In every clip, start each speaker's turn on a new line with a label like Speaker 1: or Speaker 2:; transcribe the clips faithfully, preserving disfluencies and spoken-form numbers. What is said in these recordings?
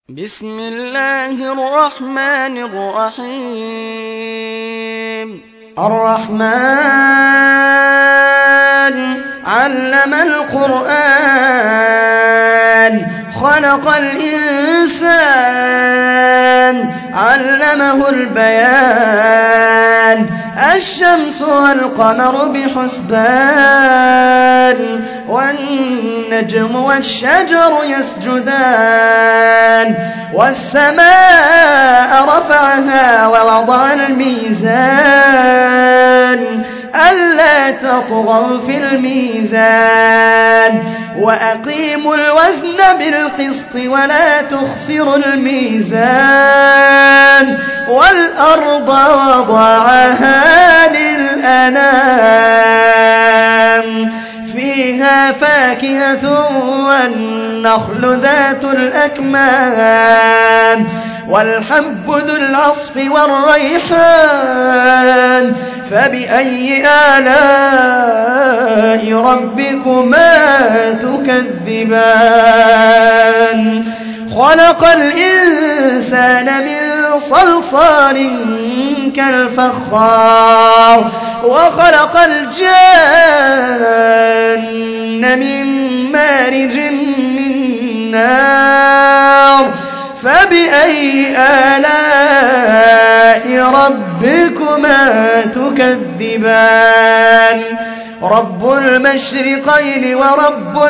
Speaker 1: بسم الله الرحمن الرحيم الرحمن علم القرآن خلق الإنسان علمه البيان الشمس والقمر بحسبان والنجم والشجر يسجدان والسماء رفعها ووضع الميزان ألا تطغوا في الميزان وأقيموا الوزن بالقسط ولا تخسروا الميزان والأرض وضعها للأنام فيها فاكهة والنخل ذات الأكمام والحب ذو العصف والريحان فبأي آلاء ربكما تكذبان خلق الإنسان من صلصال كالفخار وخلق الجان من مارج من نار فبأي آلاء ربكما تكذبان رب المشرقين ورب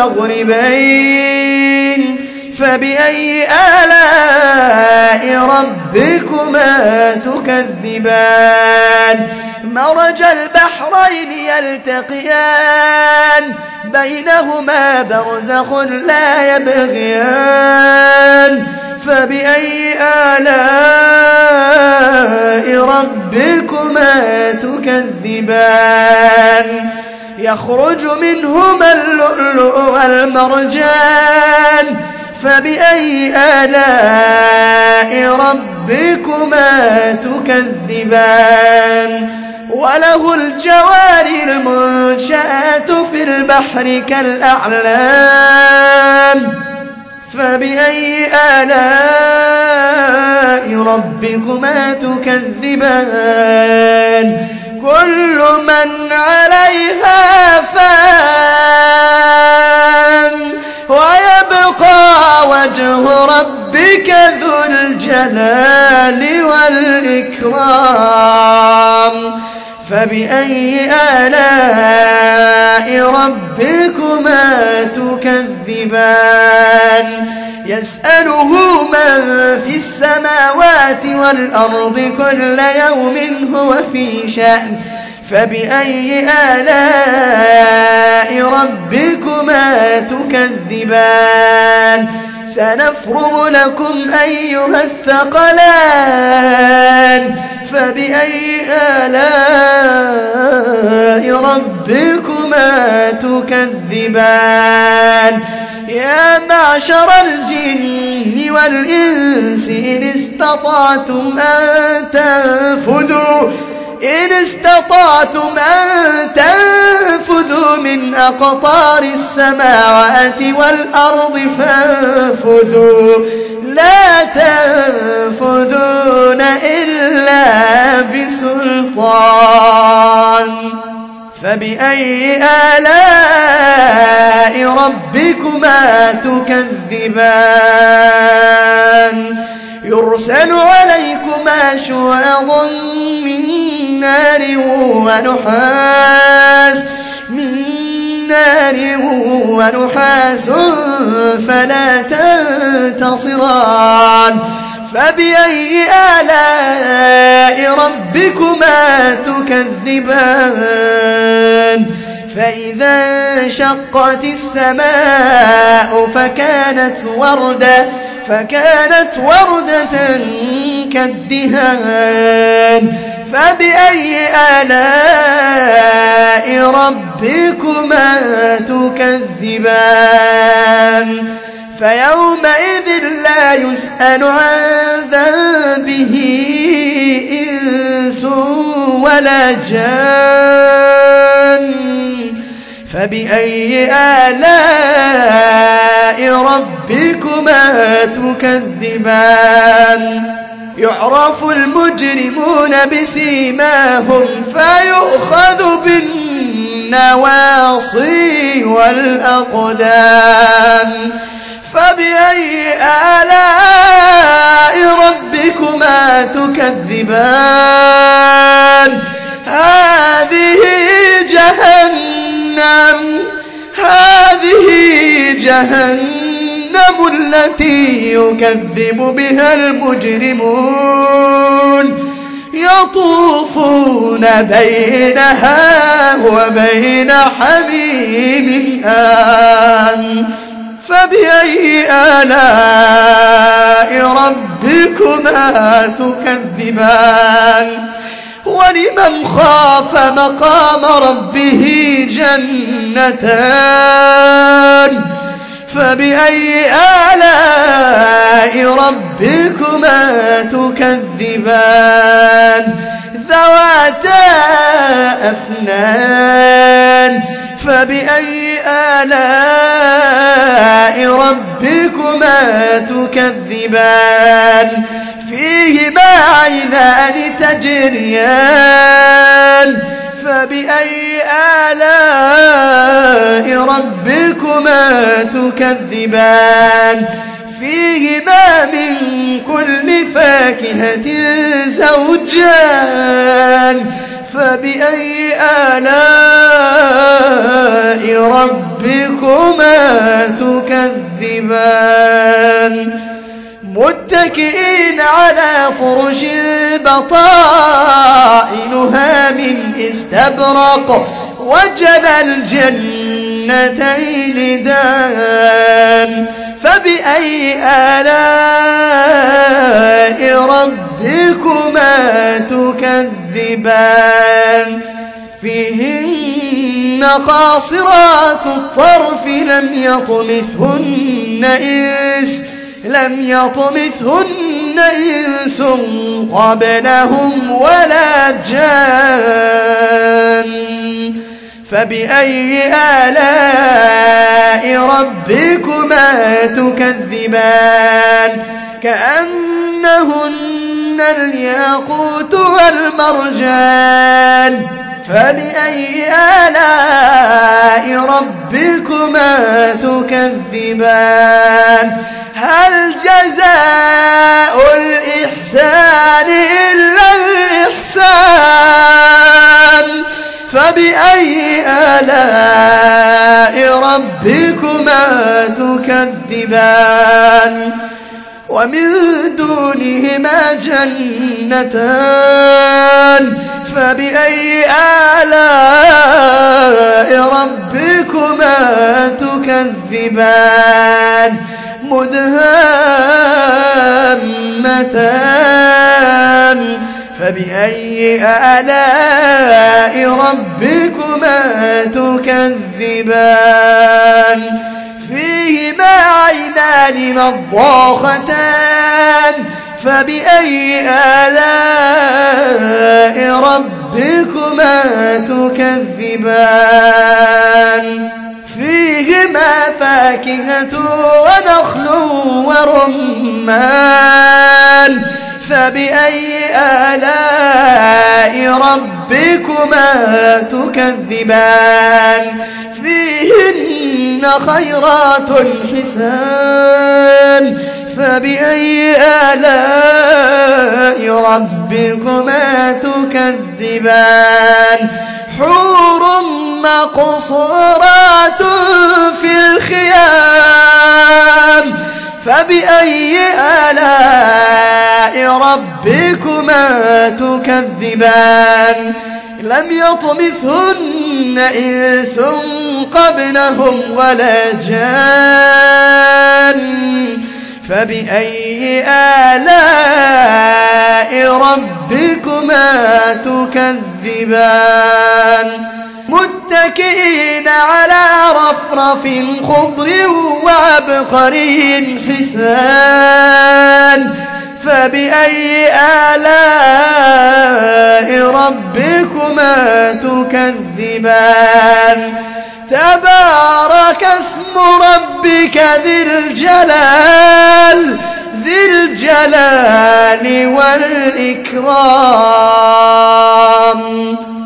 Speaker 1: المغربين فبأي آلاء ربكما تكذبان مرج البحرين يلتقيان بينهما برزخ لا يبغيان فبأي آلاء ربكما تكذبان يخرج منهما اللؤلؤ والمرجان فبأي آلاء ربكما تكذبان وله الجوار المنشآت في البحر كالأعلام فبأي آلاء ربكما تكذبان كل من عليها فان ويبقى وجه ربك ذو الجلال والإكرام فبأي آلاء ربكما تكذبان يسأله من في السماوات والأرض كل يوم هو في شأن فبأي آلاء ربكما تكذبان سنفرغ لكم أيها الثقلان فبأي آلاء ربكما تكذبان يا معشر الجن والإنس إن استطعتم أن تنفذوا إن استطعتم أن تنفذوا من أقطار السماوات والأرض فانفذوا لا تنفذون إلا بسلطان فبأي آلاء ربكما تكذبان يرسل عليكما شواظ من نار ونحاس من نار ونحاس فلا تنتصران فبأي آلاء ربكما تكذبان فإذا انشقت السماء فكانت وردة فكانت وردة كالدهان فبأي آلاء ربكما تكذبان فيومئذ لا يسأل عن ذنبه إنس ولا جان فبأي آلاء ربكما تكذبان يعرف المجرمون بسيماهم فيؤخذ بالنواصي والأقدام فبأي آلاء ربكما تكذبان هذه جهنم هذه جهنم التي يكذب بها المجرمون يطوفون بينها وبين حميم آن فبأي آلاء ربكما تكذبان ولمن خاف مقام ربه جنتان فبأي آلاء ربكما تكذبان ذواتا أفنان فبأي آلاء ربكما تكذبان فيهما عينان تجريان فبأي آلاء ربكما تكذبان فيهما من كل فاكهة زوجان فبأي آلاء ربكما تكذبان متكئين على فرش بطائنها من استبرق وجنى الجنتين دان فبأي آلاء ربكما تكذبان فيهن قاصرات الطرف لم يطمثهن إنس لم يطمثهن إنس قبلهم ولا جان فبأي آلاء ربكما تكذبان كأنهن الياقوت والمرجان فبأي آلاء ربكما تكذبان هل جزاء الإحسان إلا الإحسان فبأي آلاء ربكما تكذبان ومن دونهما جنتان فبأي آلاء ربكما تكذبان مدهامتان فبأي آلاء ربكما تكذبان فيهما عينان نضاختان فبأي آلاء ربكما تكذبان فيهما فاكهة ونخل ورمان فبأي آلاء ربكما تكذبان فيهن خيرات حسان فبأي آلاء ربكما تكذبان حور مقصورات في الخيام فبأي آلاء ربكما تكذبان لم يطمثهن إنس قبلهم ولا جان فبأي آلاء ربكما تكذبان متكئين على رفرف خضر وعبقري حسان فبأي آلاء ربكما تكذبان تبارك اسم ربك ذي الجلال ذي الجلال والإكرام.